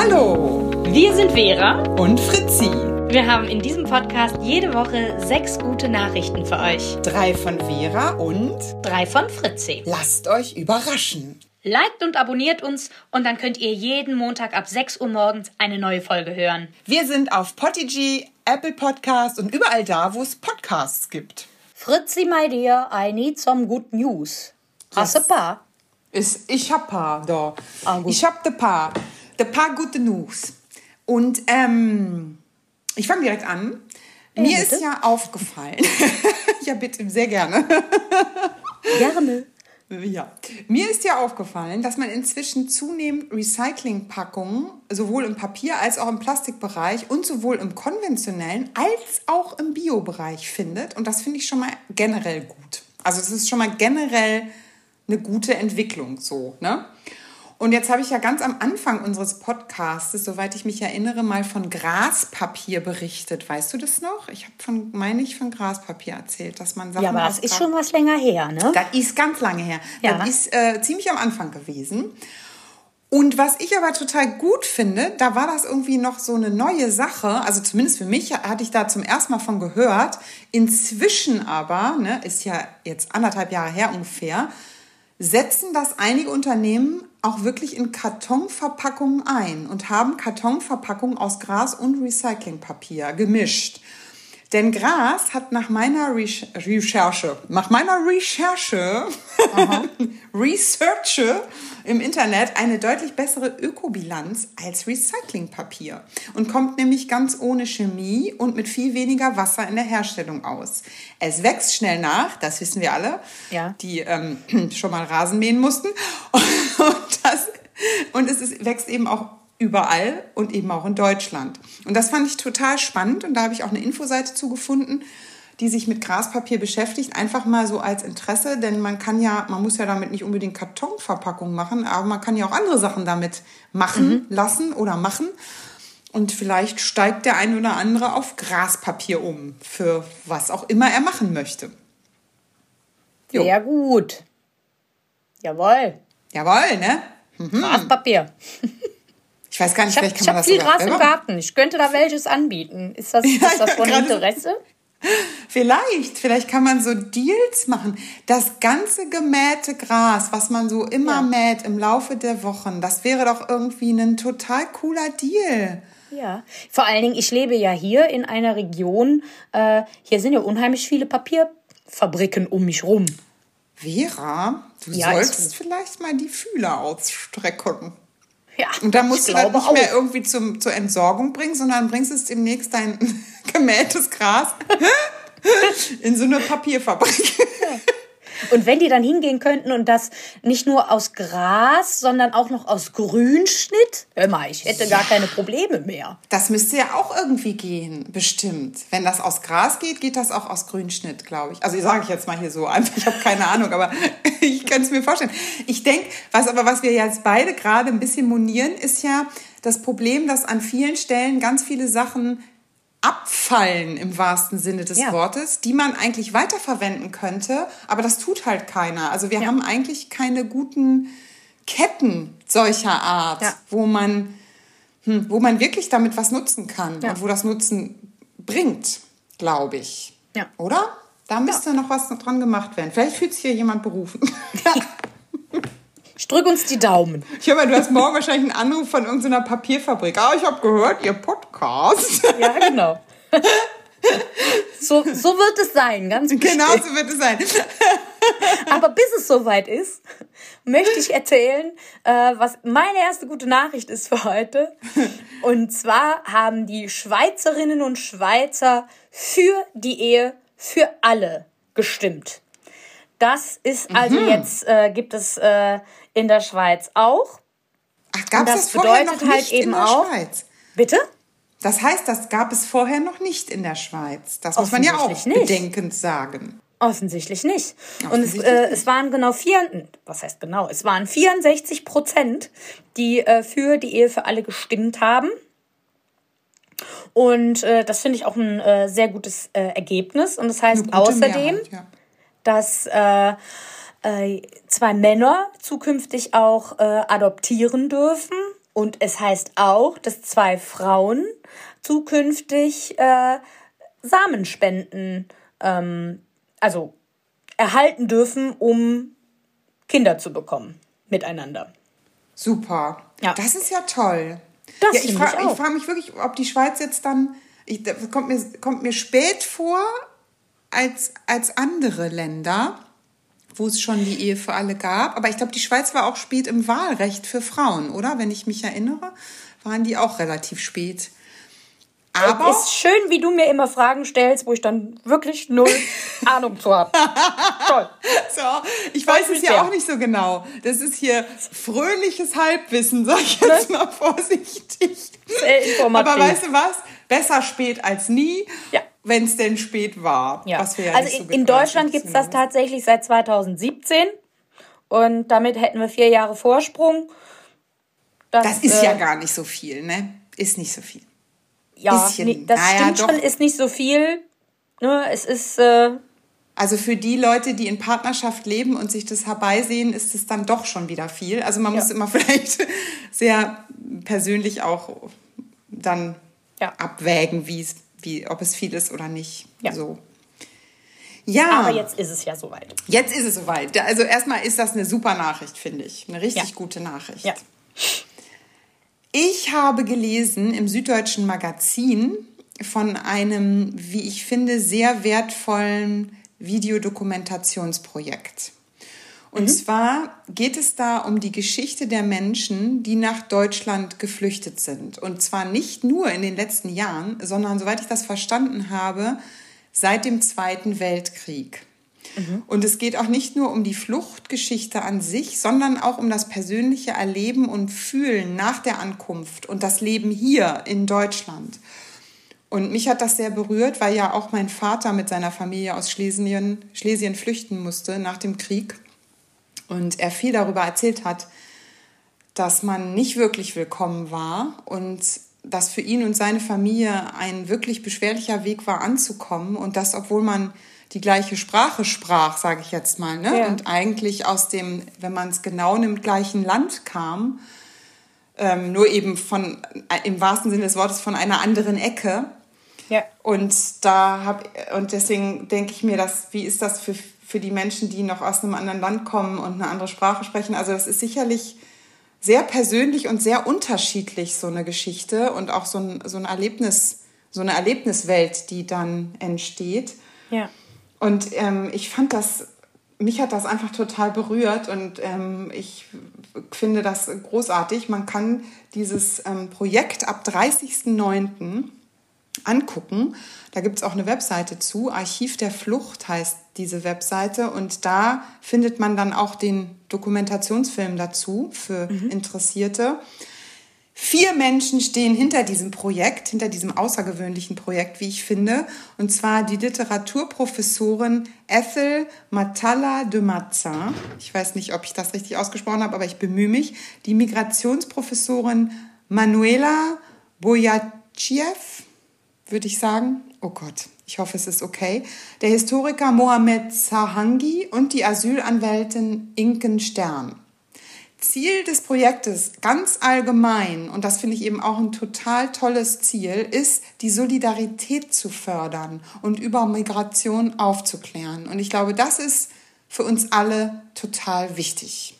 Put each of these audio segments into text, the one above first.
Hallo, wir sind Vera und Fritzi. Wir haben in diesem Podcast jede Woche 6 gute Nachrichten für euch. 3 von Vera und 3 von Fritzi. Lasst euch überraschen. Liked und abonniert uns und dann könnt ihr jeden Montag ab 6 Uhr morgens eine neue Folge hören. Wir sind auf Podigy, Apple Podcast und überall da, wo es Podcasts gibt. Fritzi, my dear, I need some good news. Hast du ein paar? Ich hab paar, da. Gut. Ich hab de paar gute News. Und ich fange direkt an. Mir bitte? ist ja aufgefallen. Ja, bitte, sehr gerne. Gerne. Ja, mir ist ja aufgefallen, dass man inzwischen zunehmend Recyclingpackungen sowohl im Papier- als auch im Plastikbereich und sowohl im konventionellen als auch im Biobereich findet. Und das finde ich schon mal generell gut. Also es ist schon mal generell eine gute Entwicklung so, ne? Und jetzt habe ich ja ganz am Anfang unseres Podcasts, soweit ich mich erinnere, mal von Graspapier berichtet. Weißt du das noch? Ich habe von Graspapier erzählt, dass man Sachen... Ja, aber das ist schon was länger her, ne? Das ist ganz lange her. Ja. Das ist ziemlich am Anfang gewesen. Und was ich aber total gut finde, da war das irgendwie noch so eine neue Sache, also zumindest für mich hatte ich da zum ersten Mal von gehört. Inzwischen aber, ne, ist ja jetzt 1,5 Jahre her ungefähr, setzen das einige Unternehmen auch wirklich in Kartonverpackungen ein und haben Kartonverpackungen aus Gras und Recyclingpapier gemischt. Denn Gras hat nach meiner Recherche im Internet eine deutlich bessere Ökobilanz als Recyclingpapier und kommt nämlich ganz ohne Chemie und mit viel weniger Wasser in der Herstellung aus. Es wächst schnell nach, das wissen wir alle, Ja. die schon mal Rasen mähen mussten. Und es wächst eben auch überall und eben auch in Deutschland. Und das fand ich total spannend und da habe ich auch eine Infoseite zugefunden, die sich mit Graspapier beschäftigt, einfach mal so als Interesse, denn man muss ja damit nicht unbedingt Kartonverpackung machen, aber man kann ja auch andere Sachen damit machen lassen oder machen. Und vielleicht steigt der ein oder andere auf Graspapier um, für was auch immer er machen möchte. Jo. Sehr gut. Jawohl. Jawohl, ne? Graspapier. Ich weiß gar nicht, vielleicht kann Ich man habe das viel sogar Gras im selber- Garten. Ich könnte da welches anbieten. Ist das von gerade- Interesse? Vielleicht kann man so Deals machen. Das ganze gemähte Gras, was man so immer mäht im Laufe der Wochen, das wäre doch irgendwie ein total cooler Deal. Ja, vor allen Dingen, ich lebe ja hier in einer Region, hier sind ja unheimlich viele Papierfabriken um mich rum. Vera, du Ja, solltest vielleicht mal die Fühler ausstrecken. Ja, Und dann musst ich du das glaube nicht mehr irgendwie zur Entsorgung bringen, sondern bringst es demnächst dein gemähtes Gras in so eine Papierfabrik. Und wenn die dann hingehen könnten und das nicht nur aus Gras, sondern auch noch aus Grünschnitt, hör mal, ich hätte gar keine Probleme mehr. Das müsste ja auch irgendwie gehen, bestimmt. Wenn das aus Gras geht, geht das auch aus Grünschnitt, glaube ich. Also sage ich jetzt mal hier so einfach, ich habe keine Ahnung, aber ich kann es mir vorstellen. Ich denke, was wir jetzt beide gerade ein bisschen monieren, ist ja das Problem, dass an vielen Stellen ganz viele Sachen abfallen im wahrsten Sinne des Wortes, die man eigentlich weiterverwenden könnte, aber das tut halt keiner. Also wir haben eigentlich keine guten Ketten solcher Art, wo man wirklich damit was nutzen kann und wo das Nutzen bringt, glaube ich. Ja. Oder? Da müsste noch was dran gemacht werden. Vielleicht fühlt sich hier jemand berufen. Ich drück uns die Daumen. Ich höre mal, du hast morgen wahrscheinlich einen Anruf von irgendeiner Papierfabrik. Ich habe gehört, ihr Podcast. Ja, genau. So wird es sein, ganz bestimmt. Genau so wird es sein. Aber bis es soweit ist, möchte ich erzählen, was meine erste gute Nachricht ist für heute. Und zwar haben die Schweizerinnen und Schweizer für die Ehe für alle gestimmt. Das ist also jetzt, gibt es in der Schweiz auch. Ach, gab es das das vorher noch bedeutet halt nicht eben in der auch- Schweiz? Bitte? Das heißt, das gab es vorher noch nicht in der Schweiz. Das muss man ja auch Offensichtlich nicht. bedenkend sagen. Offensichtlich nicht. Und Offensichtlich nicht. es waren es waren 64%, die für die Ehe für alle gestimmt haben. Und das finde ich auch ein sehr gutes Ergebnis. Und das heißt Eine gute außerdem, Mehrheit, ja. dass 2 Männer zukünftig auch adoptieren dürfen. Und es heißt auch, dass 2 Frauen zukünftig Samenspenden also erhalten dürfen, um Kinder zu bekommen miteinander. Super. Ja. Das ist ja toll. Das ja, finde ich auch. Ich frage mich wirklich, ob die Schweiz jetzt dann, das kommt mir spät vor als andere Länder, wo es schon die Ehe für alle gab. Aber ich glaube, die Schweiz war auch spät im Wahlrecht für Frauen, oder? Wenn ich mich erinnere, waren die auch relativ spät. Aber es ist schön, wie du mir immer Fragen stellst, wo ich dann wirklich null Ahnung zu habe. Toll. so, ich weiß es ja auch nicht so genau. Das ist hier fröhliches Halbwissen, sag ich jetzt mal vorsichtig. Sehr informativ. Aber weißt du was? Besser spät als nie, ja. wenn es denn spät war. Ja. Was wir ja also nicht so in Deutschland gibt es das tatsächlich seit 2017 und damit hätten wir 4 Jahre Vorsprung. Das ist ja gar nicht so viel, ne? Ist nicht so viel. Ja, das stimmt schon, ist nicht so viel. Ne, es ist... Also für die Leute, die in Partnerschaft leben und sich das herbeisehen, ist es dann doch schon wieder viel. Also man muss immer vielleicht sehr persönlich auch dann abwägen, ob es viel ist oder nicht. Ja. So. Ja. Aber jetzt ist es ja soweit. Jetzt ist es soweit. Also erstmal ist das eine super Nachricht, finde ich. Eine richtig gute Nachricht. Ja. Ich habe gelesen im Süddeutschen Magazin von einem, wie ich finde, sehr wertvollen Videodokumentationsprojekt. Und zwar geht es da um die Geschichte der Menschen, die nach Deutschland geflüchtet sind. Und zwar nicht nur in den letzten Jahren, sondern, soweit ich das verstanden habe, seit dem Zweiten Weltkrieg. Und es geht auch nicht nur um die Fluchtgeschichte an sich, sondern auch um das persönliche Erleben und Fühlen nach der Ankunft und das Leben hier in Deutschland. Und mich hat das sehr berührt, weil ja auch mein Vater mit seiner Familie aus Schlesien flüchten musste nach dem Krieg. Und er viel darüber erzählt hat, dass man nicht wirklich willkommen war und dass für ihn und seine Familie ein wirklich beschwerlicher Weg war, anzukommen. Und das, obwohl man die gleiche Sprache sprach, sage ich jetzt mal, ne? Ja. Und eigentlich aus dem, wenn man es genau nimmt, gleichen Land kam, nur eben im wahrsten Sinne des Wortes von einer anderen Ecke. Ja. Und deswegen denke ich mir, wie ist das für die Menschen, die noch aus einem anderen Land kommen und eine andere Sprache sprechen? Also das ist sicherlich sehr persönlich und sehr unterschiedlich, so eine Geschichte und auch so eine Erlebniswelt, die dann entsteht. Ja. Und mich hat das einfach total berührt und ich finde das großartig. Man kann dieses Projekt ab 30.09. angucken. Da gibt es auch eine Webseite zu. Archiv der Flucht heißt diese Webseite. Und da findet man dann auch den Dokumentationsfilm dazu für Interessierte. 4 Menschen stehen hinter diesem Projekt, hinter diesem außergewöhnlichen Projekt, wie ich finde. Und zwar die Literaturprofessorin Ethel Matala de Mazza. Ich weiß nicht, ob ich das richtig ausgesprochen habe, aber ich bemühe mich. Die Migrationsprofessorin Manuela Boyatschiev, würde ich sagen. Oh Gott, ich hoffe, es ist okay. Der Historiker Mohamed Sahangi und die Asylanwältin Inken Stern. Ziel des Projektes ganz allgemein, und das finde ich eben auch ein total tolles Ziel, ist, die Solidarität zu fördern und über Migration aufzuklären. Und ich glaube, das ist für uns alle total wichtig.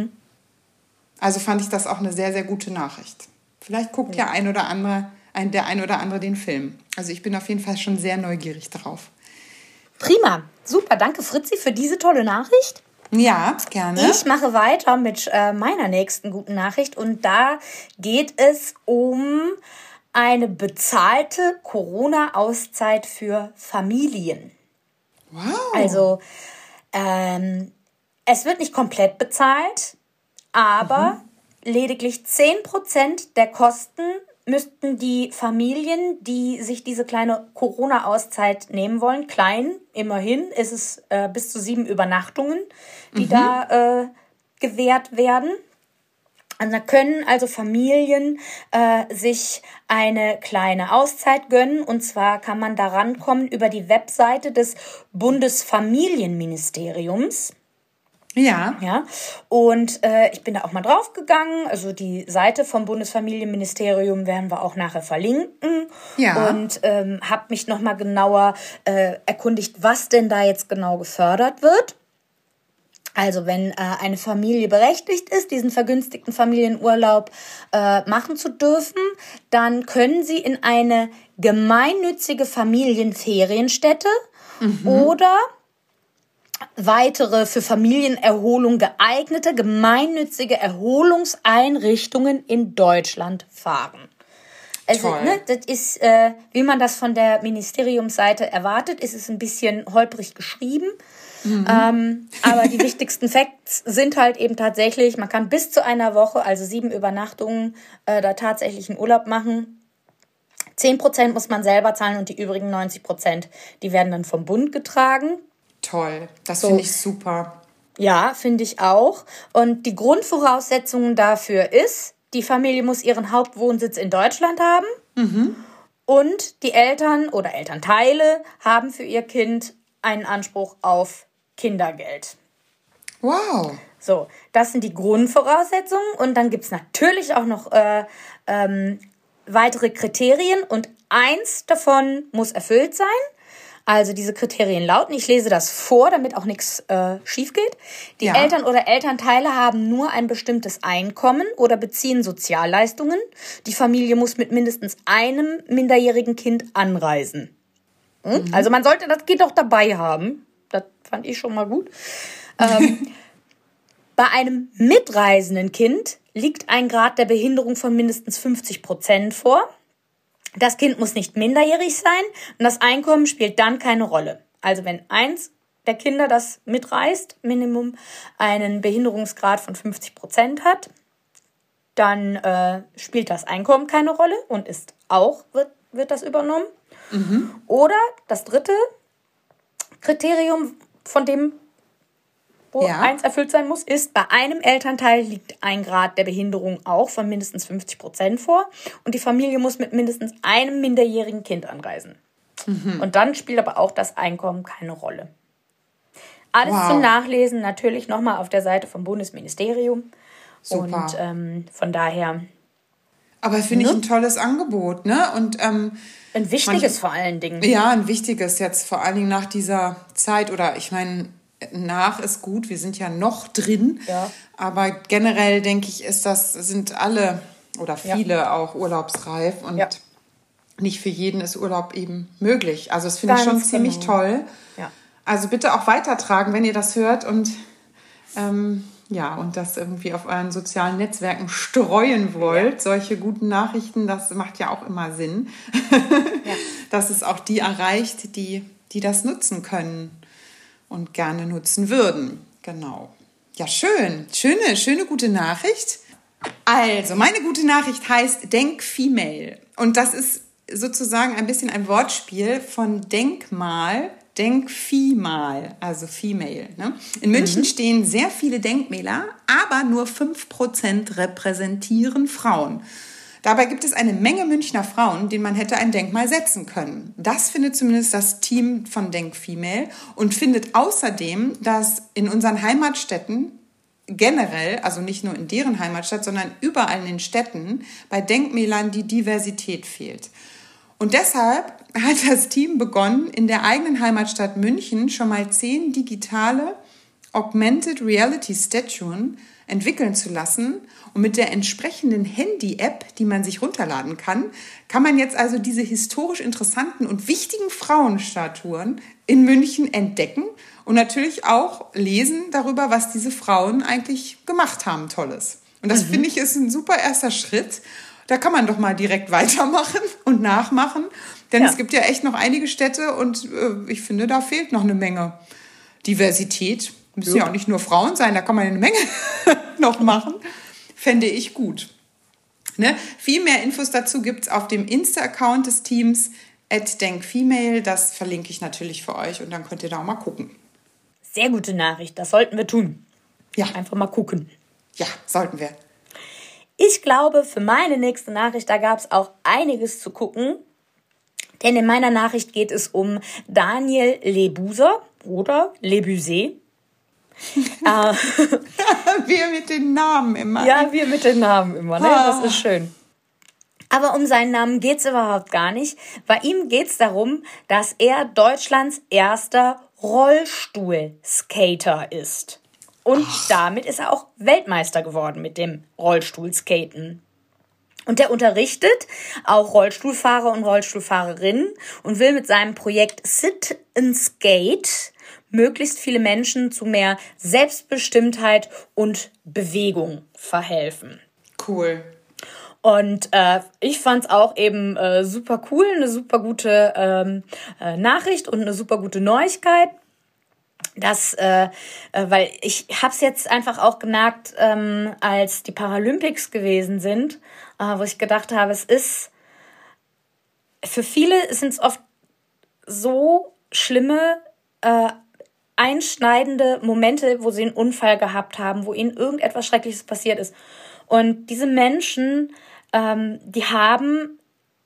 Also fand ich das auch eine sehr, sehr gute Nachricht. Vielleicht guckt ja der ein oder andere den Film. Also ich bin auf jeden Fall schon sehr neugierig darauf. Prima, super, danke Fritzi für diese tolle Nachricht. Ja, gerne. Ich mache weiter mit meiner nächsten guten Nachricht und da geht es um eine bezahlte Corona-Auszeit für Familien. Wow. Also es wird nicht komplett bezahlt, aber lediglich 10% der Kosten müssten die Familien, die sich diese kleine Corona-Auszeit nehmen wollen, klein, immerhin, ist es bis zu 7 Übernachtungen, die da gewährt werden. Und da können also Familien sich eine kleine Auszeit gönnen. Und zwar kann man da rankommen über die Webseite des Bundesfamilienministeriums. Ja. Ja, und ich bin da auch mal drauf gegangen. Also die Seite vom Bundesfamilienministerium werden wir auch nachher verlinken. Ja. Und habe mich noch mal genauer erkundigt, was denn da jetzt genau gefördert wird. Also wenn eine Familie berechtigt ist, diesen vergünstigten Familienurlaub machen zu dürfen, dann können sie in eine gemeinnützige Familienferienstätte oder weitere für Familienerholung geeignete gemeinnützige Erholungseinrichtungen in Deutschland fahren. Also, Toll. das ist, wie man das von der Ministeriumsseite erwartet, ist es ein bisschen holprig geschrieben. Aber die wichtigsten Facts sind halt eben tatsächlich, man kann bis zu einer Woche, also 7 Übernachtungen, da tatsächlich einen Urlaub machen. 10% muss man selber zahlen und die übrigen 90%, die werden dann vom Bund getragen. Toll, das finde ich super. Ja, finde ich auch. Und die Grundvoraussetzungen dafür ist, die Familie muss ihren Hauptwohnsitz in Deutschland haben und die Eltern oder Elternteile haben für ihr Kind einen Anspruch auf Kindergeld. Wow. So, das sind die Grundvoraussetzungen und dann gibt es natürlich auch noch weitere Kriterien und eins davon muss erfüllt sein. Also diese Kriterien lauten, ich lese das vor, damit auch nichts schief geht. Die Eltern oder Elternteile haben nur ein bestimmtes Einkommen oder beziehen Sozialleistungen. Die Familie muss mit mindestens einem minderjährigen Kind anreisen. Also man sollte das Kind auch dabei haben. Das fand ich schon mal gut. Bei einem mitreisenden Kind liegt ein Grad der Behinderung von mindestens 50% vor. Das Kind muss nicht minderjährig sein und das Einkommen spielt dann keine Rolle. Also wenn eins der Kinder, das mitreist, Minimum einen Behinderungsgrad von 50% hat, dann spielt das Einkommen keine Rolle und wird das übernommen. Oder das dritte Kriterium, von dem wo eins erfüllt sein muss, ist, bei einem Elternteil liegt ein Grad der Behinderung auch von mindestens 50% vor und die Familie muss mit mindestens einem minderjährigen Kind anreisen. Und dann spielt aber auch das Einkommen keine Rolle. Alles zum Nachlesen natürlich nochmal auf der Seite vom Bundesministerium. Super. Und von daher... Aber finde ich ein tolles Angebot, ne? Und ein wichtiges vor allen Dingen. Ja, ein wichtiges jetzt vor allen Dingen nach dieser Zeit oder ich meine, nach ist gut, wir sind ja noch drin, aber generell denke ich, sind alle oder viele auch urlaubsreif und nicht für jeden ist Urlaub eben möglich. Also das finde ich schon ziemlich toll. Ja. Also bitte auch weitertragen, wenn ihr das hört und und das irgendwie auf euren sozialen Netzwerken streuen wollt. Solche guten Nachrichten, das macht ja auch immer Sinn, dass es auch die erreicht, die das nutzen können und gerne nutzen würden. Genau. Ja, schön. Schöne gute Nachricht. Also, meine gute Nachricht heißt Denk Female. Und das ist sozusagen ein bisschen ein Wortspiel von Denkmal, Denk Female, also Female. Ne? In München stehen sehr viele Denkmäler, aber nur 5% repräsentieren Frauen. Dabei gibt es eine Menge Münchner Frauen, denen man hätte ein Denkmal setzen können. Das findet zumindest das Team von Denk Female und findet außerdem, dass in unseren Heimatstädten generell, also nicht nur in deren Heimatstadt, sondern überall in den Städten, bei Denkmälern die Diversität fehlt. Und deshalb hat das Team begonnen, in der eigenen Heimatstadt München schon mal 10 digitale Augmented Reality Statuen entwickeln zu lassen. Und mit der entsprechenden Handy-App, die man sich runterladen kann, kann man jetzt also diese historisch interessanten und wichtigen Frauenstatuen in München entdecken und natürlich auch lesen darüber, was diese Frauen eigentlich gemacht haben, Tolles. Und das finde ich ist ein super erster Schritt. Da kann man doch mal direkt weitermachen und nachmachen. Denn es gibt ja echt noch einige Städte und ich finde, da fehlt noch eine Menge Diversität. Müssen ja auch nicht nur Frauen sein, da kann man eine Menge noch machen. Fände ich gut. Ne? Viel mehr Infos dazu gibt es auf dem Insta-Account des Teams @denkfemale. Das verlinke ich natürlich für euch und dann könnt ihr da auch mal gucken. Sehr gute Nachricht, das sollten wir tun. Ja. Einfach mal gucken. Ja, sollten wir. Ich glaube, für meine nächste Nachricht, da gab es auch einiges zu gucken. Denn in meiner Nachricht geht es um Daniel Le Buser oder Le Busset. Wir mit den Namen immer. Ja, wir mit den Namen immer, ne? Das ist schön. Aber um seinen Namen geht's überhaupt gar nicht. Bei ihm geht's darum, dass er Deutschlands erster Rollstuhlskater ist. Und damit ist er auch Weltmeister geworden mit dem Rollstuhlskaten. Und der unterrichtet auch Rollstuhlfahrer und Rollstuhlfahrerinnen und will mit seinem Projekt Sit and Skate möglichst viele Menschen zu mehr Selbstbestimmtheit und Bewegung verhelfen. Cool. Und ich fand's auch eben super cool, eine super gute Nachricht und eine super gute Neuigkeit. Weil ich hab's jetzt einfach auch gemerkt, als die Paralympics gewesen sind, wo ich gedacht habe, es ist für viele sind es oft so schlimme, einschneidende Momente, wo sie einen Unfall gehabt haben, wo ihnen irgendetwas Schreckliches passiert ist. Und diese Menschen, die haben,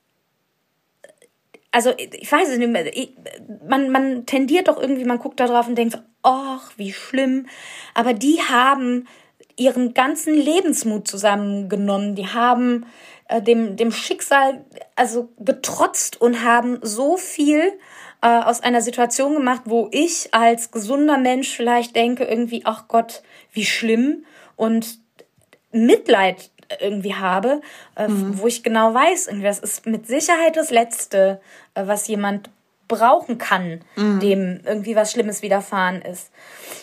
also ich weiß es nicht mehr, man tendiert doch irgendwie, man guckt da drauf und denkt so, ach, wie schlimm. Aber die haben ihren ganzen Lebensmut zusammengenommen. Die haben dem Schicksal also getrotzt und haben so viel aus einer Situation gemacht, wo ich als gesunder Mensch vielleicht denke irgendwie, ach Gott, wie schlimm, und Mitleid irgendwie habe, wo ich genau weiß, irgendwie, das ist mit Sicherheit das Letzte, was jemand brauchen kann, dem irgendwie was Schlimmes widerfahren ist.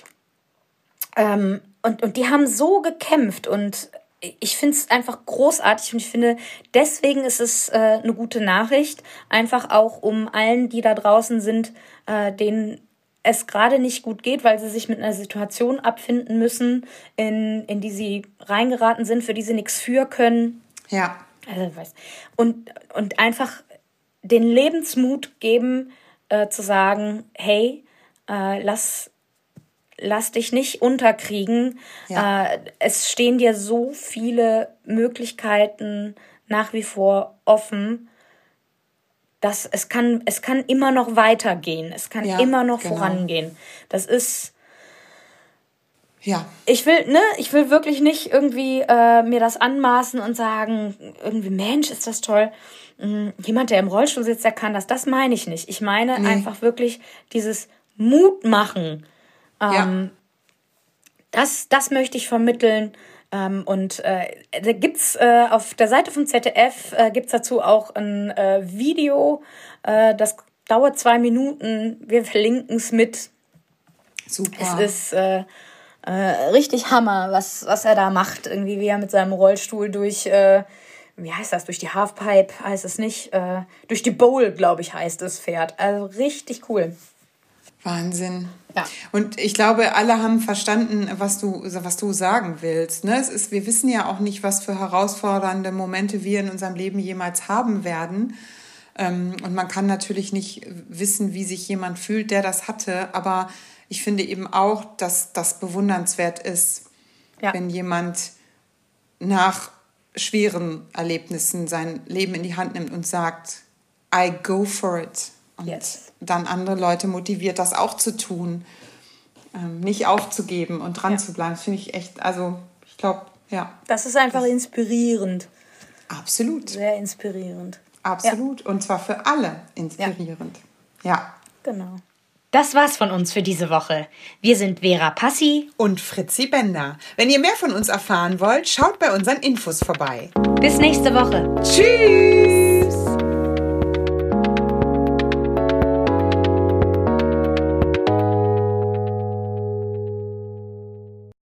Und die haben so gekämpft, und ich finde es einfach großartig, und ich finde, deswegen ist es eine gute Nachricht, einfach auch um allen, die da draußen sind, denen es gerade nicht gut geht, weil sie sich mit einer Situation abfinden müssen, in die sie reingeraten sind, für die sie nichts für können. Ja. Also, und einfach den Lebensmut geben, zu sagen, hey, lass dich nicht unterkriegen. Ja. Es stehen dir so viele Möglichkeiten nach wie vor offen, dass es kann immer noch weitergehen. Es kann immer noch vorangehen. Das ist... Ja. Ich will wirklich nicht irgendwie mir das anmaßen und sagen, irgendwie, Mensch, ist das toll. Jemand, der im Rollstuhl sitzt, der kann das. Das meine ich nicht. Ich meine einfach wirklich dieses Mut machen. Das möchte ich vermitteln. Und da gibt's auf der Seite vom ZDF gibt's dazu auch ein Video. Das dauert 2 Minuten. Wir verlinken es mit. Super. Es ist richtig Hammer, was er da macht. Irgendwie, wie er mit seinem Rollstuhl durch, wie heißt das, durch die Halfpipe heißt es nicht, durch die Bowl, glaube ich, heißt es, fährt. Also richtig cool. Wahnsinn. Ja. Und ich glaube, alle haben verstanden, was du sagen willst. Ne? Wir wissen ja auch nicht, was für herausfordernde Momente wir in unserem Leben jemals haben werden. Und man kann natürlich nicht wissen, wie sich jemand fühlt, der das hatte. Aber ich finde eben auch, dass das bewundernswert ist, wenn jemand nach schweren Erlebnissen sein Leben in die Hand nimmt und sagt, I go for it. Und dann andere Leute motiviert, das auch zu tun, nicht aufzugeben und dran zu bleiben. Das finde ich echt, also ich glaube, ja. Das ist einfach inspirierend. Absolut. Sehr inspirierend. Absolut. Ja. Und zwar für alle inspirierend. Ja. Genau. Das war's von uns für diese Woche. Wir sind Vera Passi und Fritzi Bender. Wenn ihr mehr von uns erfahren wollt, schaut bei unseren Infos vorbei. Bis nächste Woche. Tschüss!